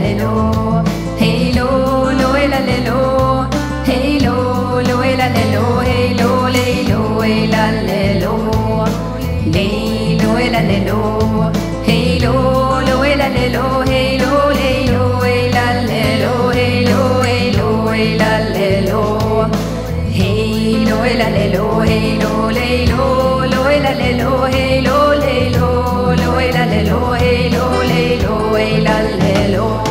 le lo, hey lo la le lo, hey lo la le lo, hey lo la le lo, le la le lo, hey lo la le lo, hey lo la le lo, hey lo la le lo, hey lo la le lo, hey lo la le lo, hey lo la le lo, hey lo la le lo, hey lo la le lo.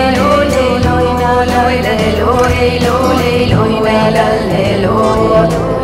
Hey, lo,